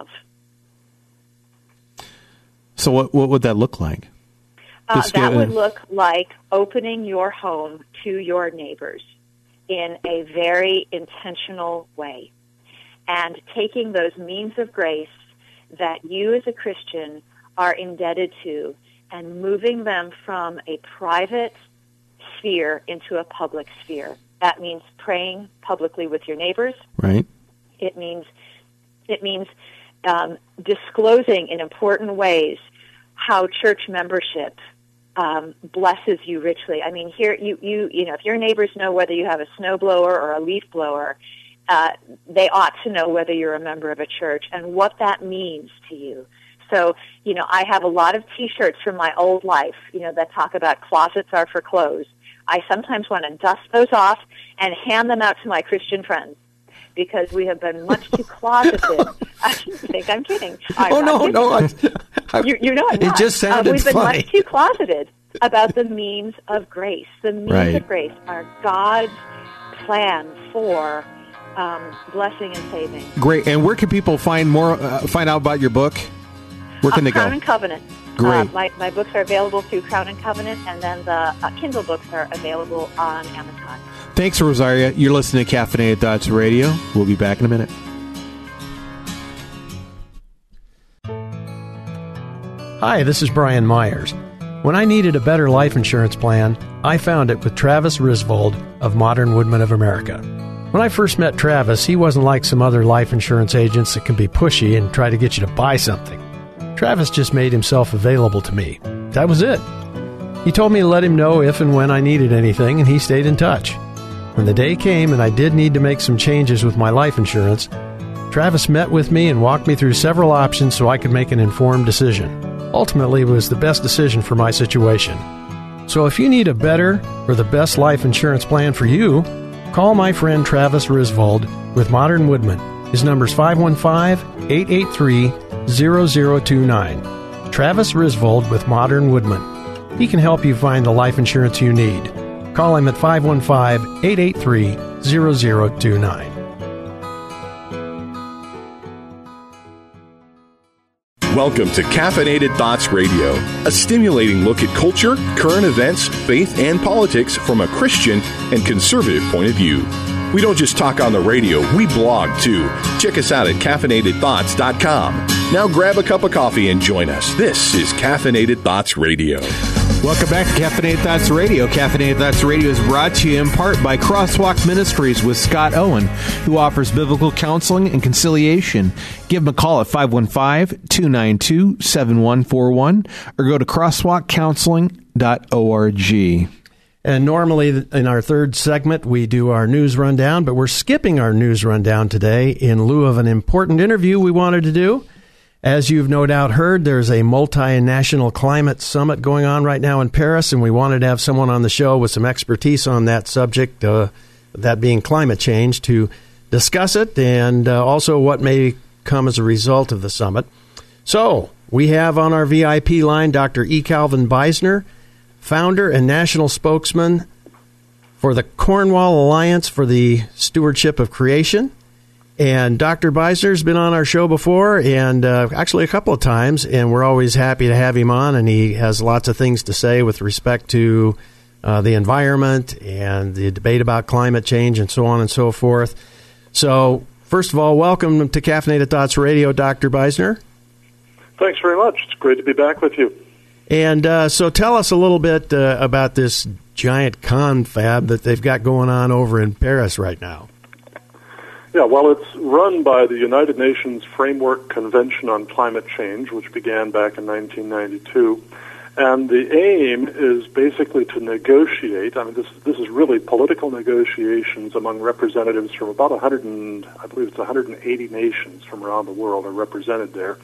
[SPEAKER 2] So what what would that look like?
[SPEAKER 5] Uh, that would look like opening your home to your neighbors in a very intentional way and taking those means of grace that you as a Christian are indebted to and moving them from a private sphere into a public sphere. That means praying publicly with your neighbors.
[SPEAKER 2] Right.
[SPEAKER 5] It means it means um, disclosing in important ways how church membership um, blesses you richly. I mean, here you you you know, if your neighbors know whether you have a snowblower or a leaf blower, uh, they ought to know whether you're a member of a church and what that means to you. So, you know, I have a lot of T-shirts from my old life, you know, that talk about closets are for clothes. I sometimes want to dust those off and hand them out to my Christian friends because we have been much too closeted. I think I'm kidding. I'm
[SPEAKER 3] oh, no, no. I, I,
[SPEAKER 5] you, you know I'm
[SPEAKER 3] it
[SPEAKER 5] not.
[SPEAKER 3] just sounded
[SPEAKER 5] uh, we've been
[SPEAKER 3] funny.
[SPEAKER 5] much too closeted about the means of grace. The means
[SPEAKER 2] right.
[SPEAKER 5] of grace are God's plan for um, blessing and saving.
[SPEAKER 2] Great. And where can people find more, uh, find out about your book? Where can
[SPEAKER 5] uh,
[SPEAKER 2] they
[SPEAKER 5] Crown
[SPEAKER 2] go?
[SPEAKER 5] and Covenant.
[SPEAKER 2] Great.
[SPEAKER 5] Uh, my, my books are available through Crown and Covenant, and then the uh, Kindle books are available on Amazon.
[SPEAKER 2] Thanks, Rosaria. You're listening to Caffeinated Thoughts Radio. We'll be back in a minute.
[SPEAKER 3] Hi, this is Brian Myers. When I needed a better life insurance plan, I found it with Travis Risvold of Modern Woodmen of America. When I first met Travis, he wasn't like some other life insurance agents that can be pushy and try to get you to buy something. Travis just made himself available to me. That was it. He told me to let him know if and when I needed anything, and he stayed in touch. When the day came and I did need to make some changes with my life insurance, Travis met with me and walked me through several options so I could make an informed decision. Ultimately, it was the best decision for my situation. So if you need a better or the best life insurance plan for you, call my friend Travis Risvold with Modern Woodmen. His number's five one five, eight eight three, zero zero two nine. Travis Risvold with Modern Woodmen. He can help you find the life insurance you need. Call him at five one five, eight eight three, zero zero two nine.
[SPEAKER 1] Welcome to Caffeinated Thoughts Radio, a stimulating look at culture, current events, faith, and politics from a Christian and conservative point of view. We don't just talk on the radio, we blog too. Check us out at caffeinated thoughts dot com. Now grab a cup of coffee and join us. This is Caffeinated Thoughts Radio.
[SPEAKER 2] Welcome back to Caffeinated Thoughts Radio. Caffeinated Thoughts Radio is brought to you in part by Crosswalk Ministries with Scott Owen, who offers biblical counseling and conciliation. Give him a call at five one five, two nine two, seven one four one or go to crosswalk counseling dot org.
[SPEAKER 3] And normally in our third segment, we do our news rundown, but we're skipping our news rundown today in lieu of an important interview we wanted to do. As you've no doubt heard, there's a multinational climate summit going on right now in Paris, and we wanted to have someone on the show with some expertise on that subject, uh, that being climate change, to discuss it and uh, also what may come as a result of the summit. So we have on our V I P line Doctor E. Calvin Beisner, founder and national spokesman for the Cornwall Alliance for the Stewardship of Creation. And Doctor Beisner's been on our show before, and uh, actually a couple of times, and we're always happy to have him on, and he has lots of things to say with respect to uh, the environment and the debate about climate change and so on and so forth. So, first of all, welcome to Caffeinated Thoughts Radio, Doctor Beisner.
[SPEAKER 6] Thanks very much. It's great to be back with you.
[SPEAKER 3] And uh, so tell us a little bit uh, about this giant confab that they've got going on over in Paris right now.
[SPEAKER 6] Yeah, well, it's run by the United Nations Framework Convention on Climate Change, which began back in nineteen ninety-two. And the aim is basically to negotiate. I mean, this this is really political negotiations among representatives from about one hundred, and, I believe it's one hundred eighty nations from around the world are represented there.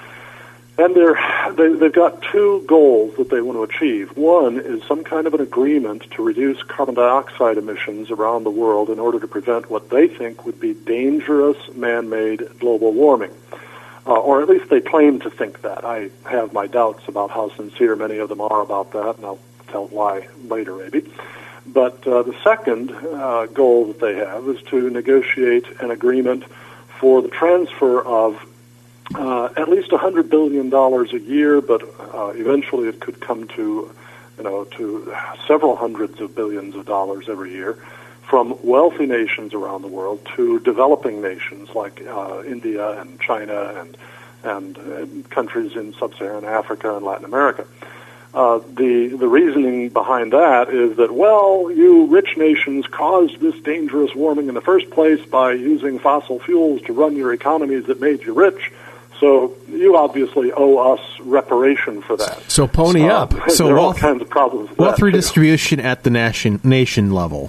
[SPEAKER 6] And they're, they, they've got two goals that they want to achieve. One is some kind of an agreement to reduce carbon dioxide emissions around the world in order to prevent what they think would be dangerous man-made global warming. Uh, or at least they claim to think that. I have my doubts about how sincere many of them are about that, and I'll tell why later maybe. But uh, the second uh, goal that they have is to negotiate an agreement for the transfer of Uh, at least one hundred billion dollars a year, but uh, eventually it could come to, you know, to several hundreds of billions of dollars every year from wealthy nations around the world to developing nations like uh, India and China and, and and countries in sub-Saharan Africa and Latin America. Uh, the the reasoning behind that is that, well, you rich nations caused this dangerous warming in the first place by using fossil fuels to run your economies that made you rich. So you obviously owe us reparation for that.
[SPEAKER 3] So pony
[SPEAKER 6] uh,
[SPEAKER 3] up.
[SPEAKER 2] So
[SPEAKER 6] there are all
[SPEAKER 2] wealth,
[SPEAKER 6] kinds of problems with
[SPEAKER 2] wealth
[SPEAKER 6] that,
[SPEAKER 2] redistribution too. At the nation nation level.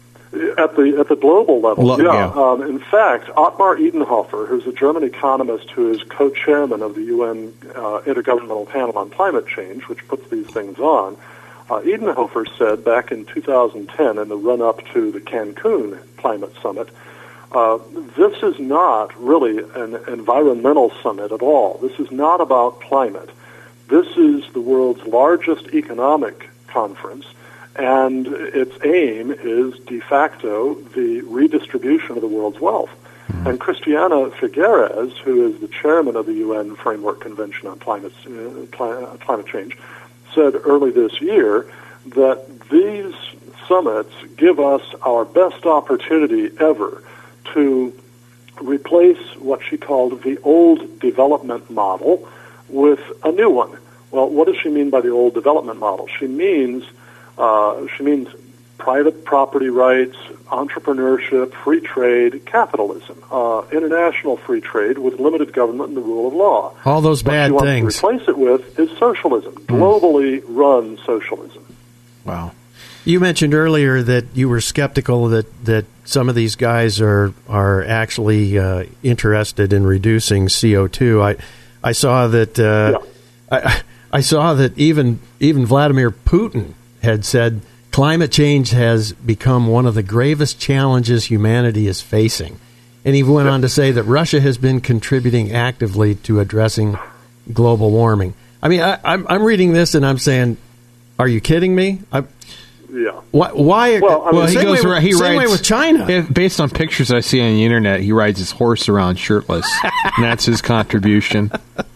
[SPEAKER 6] At the at the global level,
[SPEAKER 2] Lo-
[SPEAKER 6] yeah.
[SPEAKER 2] yeah.
[SPEAKER 6] Um, in fact, Ottmar Edenhofer, who's a German economist who is co-chairman of the U N uh, Intergovernmental Panel on Climate Change, which puts these things on, uh, Edenhofer said back in two thousand ten, in the run-up to the Cancun Climate Summit, Uh, this is not really an environmental summit at all. This is not about climate. This is the world's largest economic conference, and its aim is de facto the redistribution of the world's wealth. And Christiana Figueres, who is the chairman of the U N Framework Convention on Climate, uh, cli- climate Change, said early this year that these summits give us our best opportunity ever to replace what she called the old development model with a new one. Well, what does she mean by the old development model? She means uh, she means private property rights, entrepreneurship, free trade, capitalism, uh, international free trade with limited government and the rule of law.
[SPEAKER 3] All those bad
[SPEAKER 6] what she
[SPEAKER 3] things.
[SPEAKER 6] wants to replace it with is socialism, globally run socialism.
[SPEAKER 2] Wow.
[SPEAKER 3] You mentioned earlier that you were skeptical that, that some of these guys are are actually uh, interested in reducing C O two. I I saw that uh,
[SPEAKER 6] Yeah.
[SPEAKER 3] I I saw that even even Vladimir Putin had said climate change has become one of the gravest challenges humanity is facing, and he went on to say that Russia has been contributing actively to addressing global warming. I mean, I, I'm I'm reading this and I'm saying, are you kidding me? I,
[SPEAKER 6] Yeah.
[SPEAKER 3] Why? why
[SPEAKER 6] Well, I mean,
[SPEAKER 2] Well, he
[SPEAKER 3] same
[SPEAKER 2] goes.
[SPEAKER 3] way with,
[SPEAKER 2] He
[SPEAKER 3] same
[SPEAKER 2] rides
[SPEAKER 3] way with China.
[SPEAKER 2] If, based on pictures I see on the internet, he rides his horse around shirtless, and that's his contribution.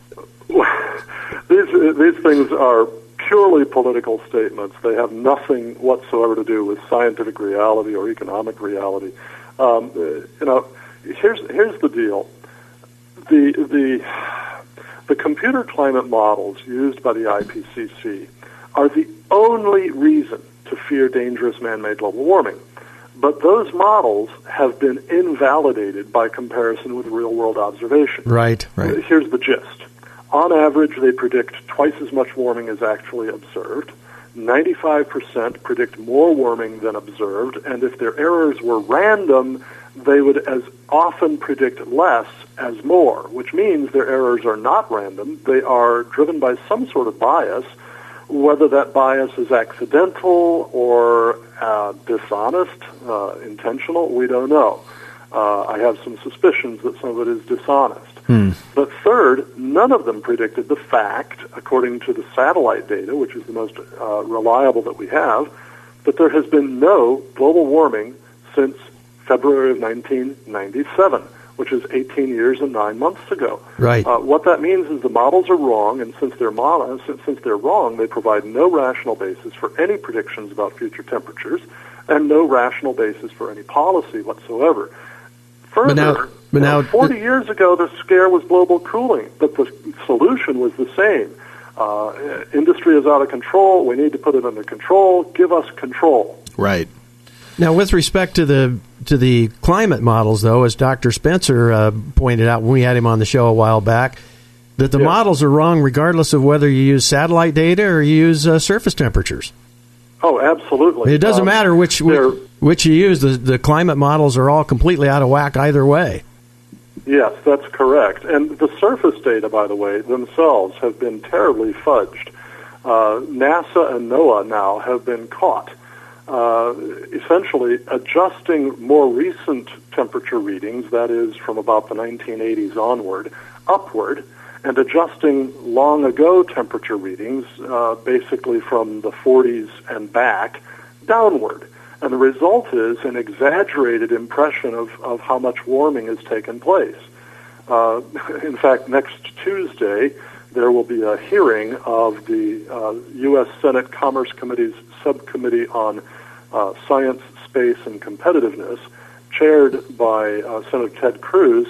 [SPEAKER 6] These these things are purely political statements. They have nothing whatsoever to do with scientific reality or economic reality. Um, you know, here's here's the deal: the the the computer climate models used by the I P C C are the only reason to fear dangerous man-made global warming. But those models have been invalidated by comparison with real-world observation.
[SPEAKER 3] Right, right.
[SPEAKER 6] Here's the gist. On average, they predict twice as much warming as actually observed. ninety-five percent predict more warming than observed, and if their errors were random, they would as often predict less as more, which means their errors are not random. They are driven by some sort of bias. Whether that bias is accidental or uh, dishonest, uh, intentional, we don't know. Uh, I have some suspicions that some of it is dishonest. Hmm. But third, none of them predicted the fact, according to the satellite data, which is the most uh, reliable that we have, that there has been no global warming since February of nineteen ninety-seven, which is eighteen years and nine months ago.
[SPEAKER 3] Right.
[SPEAKER 6] Uh, what that means is the models are wrong, and since they're, mo- since, since they're wrong, they provide no rational basis for any predictions about future temperatures and no rational basis for any policy whatsoever. Further,
[SPEAKER 3] but now, but now,
[SPEAKER 6] uh, forty years ago, the scare was global cooling, but the solution was the same. Uh, industry is out of control. We need to put it under control. Give us control.
[SPEAKER 2] Right.
[SPEAKER 3] Now, with respect to the to the climate models, though, as Doctor Spencer uh, pointed out when we had him on the show a while back, that the
[SPEAKER 6] yeah.
[SPEAKER 3] models are wrong regardless of whether you use satellite data or you use uh, surface temperatures.
[SPEAKER 6] Oh, absolutely.
[SPEAKER 3] It doesn't
[SPEAKER 6] um,
[SPEAKER 3] matter which, which which you use. The, the climate models are all completely out of whack either way.
[SPEAKER 6] Yes, that's correct. And the surface data, by the way, themselves have been terribly fudged. Uh, NASA and NOAA now have been caught. Uh, essentially adjusting more recent temperature readings, that is from about the nineteen eighties onward, upward, and adjusting long ago temperature readings, uh, basically from the forties and back, downward. And the result is an exaggerated impression of, of how much warming has taken place. Uh, in fact, next Tuesday, there will be a hearing of the uh, U S Senate Commerce Committee's Subcommittee on uh, Science, Space, and Competitiveness, chaired by uh, Senator Ted Cruz,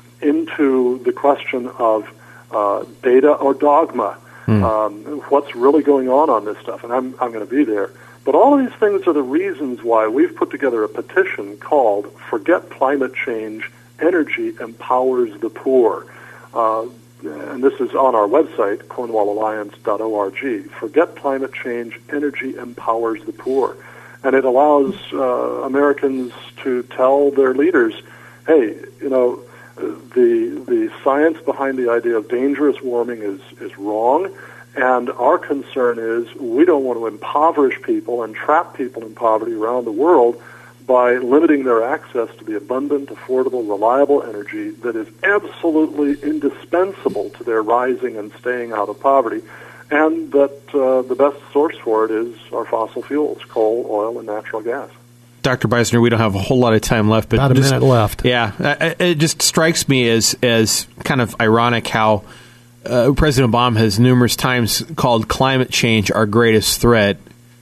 [SPEAKER 6] into the question of uh, data or dogma. Mm. Um, what's really going on on this stuff? And I'm, I'm going to be there. But all of these things are the reasons why we've put together a petition called Forget Climate Change, Energy Empowers the Poor. Uh, and this is on our website, cornwall alliance dot org. Forget Climate Change, Energy Empowers the Poor. And it allows uh, Americans to tell their leaders, hey, you know, the the science behind the idea of dangerous warming is, is wrong, and our concern is we don't want to impoverish people and trap people in poverty around the world by limiting their access to the abundant, affordable, reliable energy that is absolutely indispensable to their rising and staying out of poverty, and that uh, the best source for it is our fossil fuels, coal, oil, and natural gas.
[SPEAKER 2] Doctor Beisner, we don't have a whole lot of time left, but
[SPEAKER 3] about a
[SPEAKER 2] just,
[SPEAKER 3] minute left.
[SPEAKER 2] Yeah, it just strikes me as as kind of ironic how uh, President Obama has numerous times called climate change our greatest threat.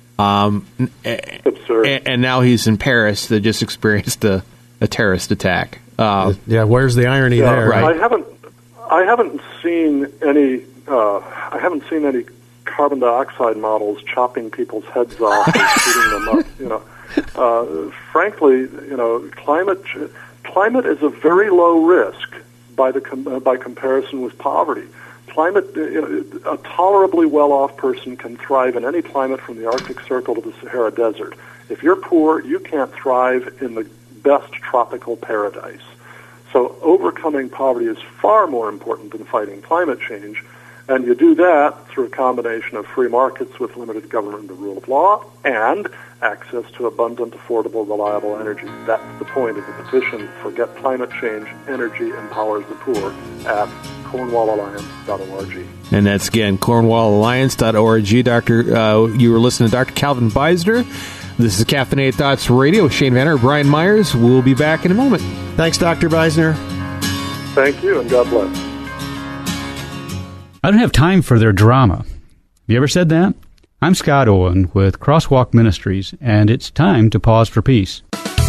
[SPEAKER 2] Um,
[SPEAKER 6] Absurd.
[SPEAKER 2] And, and now he's in Paris that just experienced a, a terrorist attack. Uh,
[SPEAKER 3] yeah, where's the irony
[SPEAKER 6] yeah,
[SPEAKER 3] there?
[SPEAKER 2] Right.
[SPEAKER 6] I haven't, I haven't seen any, uh, I haven't seen any carbon dioxide models chopping people's heads off and shooting them up. You know, uh, frankly, you know, climate climate is a very low risk by the com- uh, by comparison with poverty. Climate, you know, a tolerably well-off person can thrive in any climate from the Arctic Circle to the Sahara Desert. If you're poor, you can't thrive in the best tropical paradise. So overcoming poverty is far more important than fighting climate change, and you do that through a combination of free markets with limited government and the rule of law and access to abundant, affordable, reliable energy. That's the point of the petition. Forget Climate Change, Energy Empowers the Poor at cornwall alliance dot org.
[SPEAKER 2] And that's, again, cornwall alliance dot org. Doctor, uh, you were listening to Doctor Calvin Beisner. This is Caffeinated Thoughts Radio with Shane Vanner, Brian Myers. We'll be back in a moment.
[SPEAKER 3] Thanks, Doctor Beisner.
[SPEAKER 6] Thank you, and God bless.
[SPEAKER 7] I don't have time for their drama. Have you ever said that? I'm Scott Owen with Crosswalk Ministries, and it's time to pause for peace.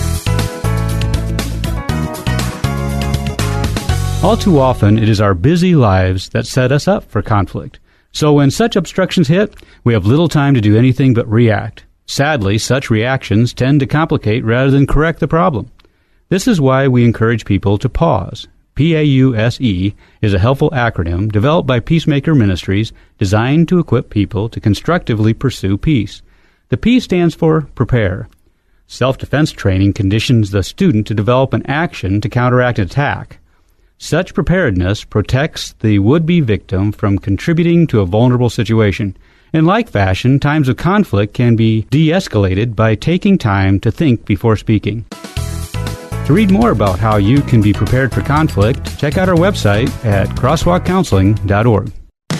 [SPEAKER 7] All too often, it is our busy lives that set us up for conflict. So when such obstructions hit, we have little time to do anything but react. Sadly, such reactions tend to complicate rather than correct the problem. This is why we encourage people to pause. P A U S E is a helpful acronym developed by Peacemaker Ministries designed to equip people to constructively pursue peace. The P stands for prepare. Self-defense training conditions the student to develop an action to counteract an attack. Such preparedness protects the would-be victim from contributing to a vulnerable situation. In like fashion, times of conflict can be de-escalated by taking time to think before speaking. To read more about how you can be prepared for conflict, check out our website at crosswalk counseling dot org.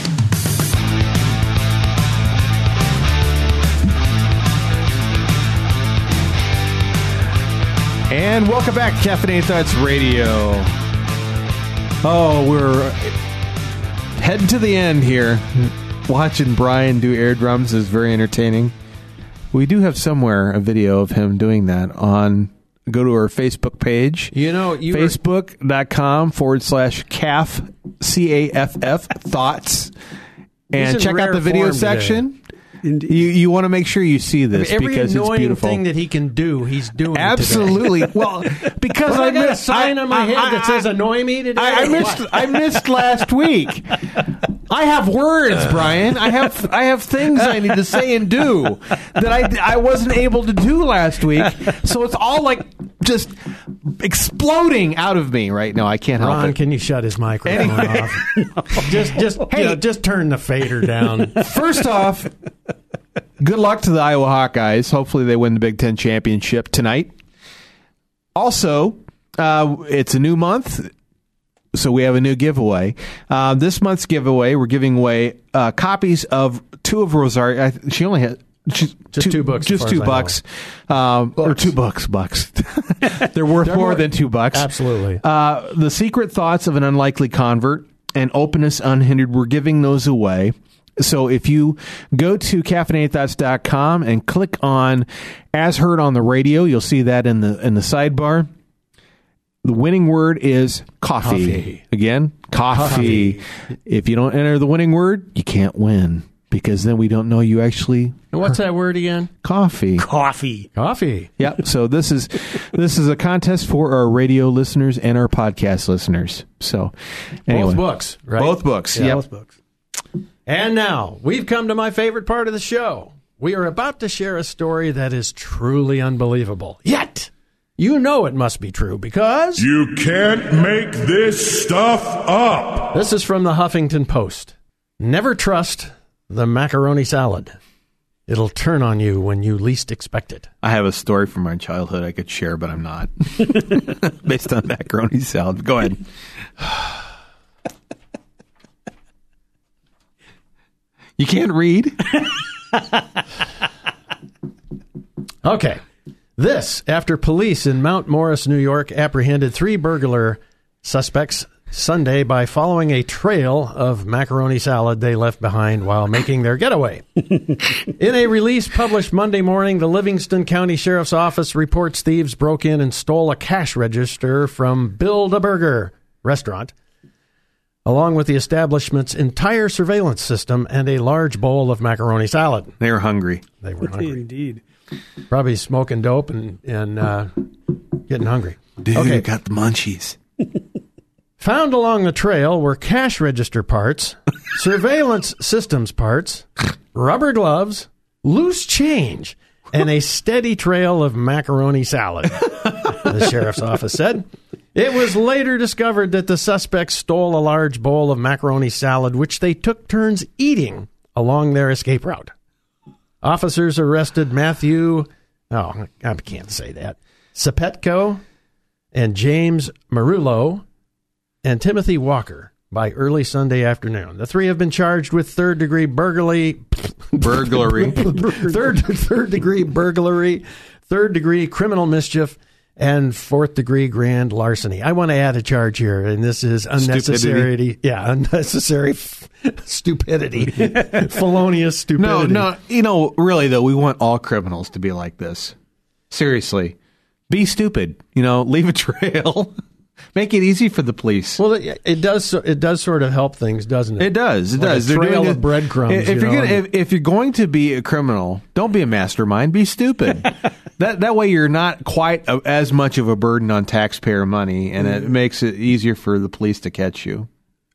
[SPEAKER 2] And welcome back to Caffeinated Thoughts Radio. Oh, we're heading to the end here. Watching Brian do air drums is very entertaining. We do have somewhere a video of him doing that on, go to our Facebook page.
[SPEAKER 3] You know, you
[SPEAKER 2] Facebook.com forward slash CAF, C A F F, thoughts. And check out the video section.
[SPEAKER 4] Indeed.
[SPEAKER 2] You you want to make sure you see this, I mean, because it's beautiful.
[SPEAKER 3] Every annoying thing that he can do, he's doing.
[SPEAKER 2] Absolutely.
[SPEAKER 3] Today.
[SPEAKER 2] Well, because
[SPEAKER 3] well,
[SPEAKER 2] I,
[SPEAKER 3] I got
[SPEAKER 2] missed,
[SPEAKER 3] a sign
[SPEAKER 2] I,
[SPEAKER 3] on my
[SPEAKER 2] I,
[SPEAKER 3] head
[SPEAKER 2] I,
[SPEAKER 3] that says "Annoy me" today.
[SPEAKER 2] I, I missed. I missed last week. I have words, Brian. I have I have things I need to say and do that I I wasn't able to do last week. So it's all like just exploding out of me right now. I can't help
[SPEAKER 3] Ron,
[SPEAKER 2] it.
[SPEAKER 3] can you shut his microphone
[SPEAKER 2] Anyway.
[SPEAKER 3] off? just just hey, you know, just turn the fader down.
[SPEAKER 2] First off, good luck to the Iowa Hawkeyes. Hopefully they win the Big Ten championship tonight. Also, uh, it's a new month, so we have a new giveaway. Uh, this month's giveaway, we're giving away uh, copies of two of Rosario. I, she only had just,
[SPEAKER 3] just two, two bucks.
[SPEAKER 2] Just two bucks. Um, or two bucks. Bucks. They're worth They're more, more than two bucks.
[SPEAKER 3] Absolutely.
[SPEAKER 2] Uh, the Secret Thoughts of an Unlikely Convert and Openness Unhindered. We're giving those away. So if you go to caffeinated thoughts dot com and click on As Heard on the Radio, you'll see that in the in the sidebar. The winning word is coffee.
[SPEAKER 3] Coffee.
[SPEAKER 2] Again, coffee. coffee. If you don't enter the winning word, you can't win, because then we don't know you actually.
[SPEAKER 3] And what's that word again?
[SPEAKER 2] Coffee.
[SPEAKER 3] Coffee. Coffee.
[SPEAKER 2] Yep. So this is this is a contest for our radio listeners and our podcast listeners. So anyway.
[SPEAKER 3] Both books, right?
[SPEAKER 2] Both books.
[SPEAKER 3] Yeah,
[SPEAKER 2] yep.
[SPEAKER 3] both books. And now, we've come to my favorite part of the show. We are about to share a story that is truly unbelievable. Yet, you know it must be true because...
[SPEAKER 1] You can't make this stuff up.
[SPEAKER 3] This is from the Huffington Post. Never trust the macaroni salad. It'll turn on you when you least expect it.
[SPEAKER 2] I have a story from my childhood I could share, but I'm not. Based on macaroni salad. Go ahead. You can't read?
[SPEAKER 3] Okay. This after police in Mount Morris, New York, apprehended three burglar suspects Sunday by following a trail of macaroni salad they left behind while making their getaway. In a release published Monday morning, the Livingston County Sheriff's Office reports thieves broke in and stole a cash register from Build-A-Burger restaurant, along with the establishment's entire surveillance system and a large bowl of macaroni salad.
[SPEAKER 2] They were hungry.
[SPEAKER 3] They were hungry.
[SPEAKER 4] Indeed.
[SPEAKER 3] Probably smoking dope and, and uh, getting hungry.
[SPEAKER 2] Dude,
[SPEAKER 3] okay.
[SPEAKER 2] Got the munchies.
[SPEAKER 3] Found along the trail were cash register parts, surveillance systems parts, rubber gloves, loose change, and a steady trail of macaroni salad, the sheriff's office said. It was later discovered that the suspects stole a large bowl of macaroni salad, which they took turns eating along their escape route. Officers arrested Matthew, oh, I can't say that, Sapetko and James Marullo and Timothy Walker by early Sunday afternoon. The three have been charged with third-degree burglary,
[SPEAKER 2] burglary,
[SPEAKER 3] third third-degree burglary, third-degree criminal mischief, and fourth-degree grand larceny. I want to add a charge here, and this is unnecessary.
[SPEAKER 2] Stupidity.
[SPEAKER 3] Yeah, unnecessary f- stupidity, felonious stupidity.
[SPEAKER 2] No, no, you know, really though, we want all criminals to be like this. Seriously, be stupid. You know, leave a trail. Make it easy for the police.
[SPEAKER 3] Well, it, it does. It does sort of help things, doesn't it?
[SPEAKER 2] It does. It
[SPEAKER 3] like
[SPEAKER 2] does.
[SPEAKER 3] A
[SPEAKER 2] They're
[SPEAKER 3] trail
[SPEAKER 2] doing
[SPEAKER 3] of
[SPEAKER 2] it,
[SPEAKER 3] breadcrumbs.
[SPEAKER 2] If,
[SPEAKER 3] you
[SPEAKER 2] you're
[SPEAKER 3] know,
[SPEAKER 2] gonna, if, if you're going to be a criminal, don't be a mastermind. Be stupid. that that way, you're not quite a, as much of a burden on taxpayer money, and it makes it easier for the police to catch you.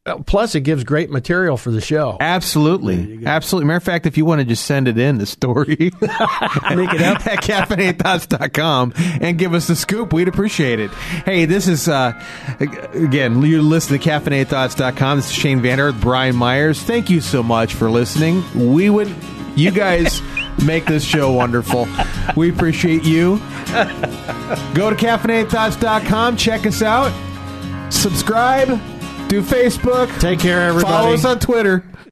[SPEAKER 3] Plus, it gives great material for the show.
[SPEAKER 2] Absolutely. Absolutely. Matter of fact, if you want to just send it in, the story, make it up at caffeinated thoughts dot com and give us the scoop, we'd appreciate it. Hey, this is, uh, again, you're listening to caffeinated thoughts dot com. This is Shane Vander with Brian Myers. Thank you so much for listening. We would, you guys make this show wonderful. We appreciate you. Go to caffeinated thoughts dot com. Check us out. Subscribe. Do Facebook.
[SPEAKER 3] Take care, everybody.
[SPEAKER 2] Follow us on Twitter.